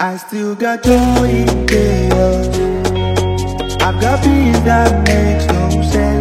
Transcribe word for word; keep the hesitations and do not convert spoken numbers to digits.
I still got joy in chaos. I've got peace that makes no sense.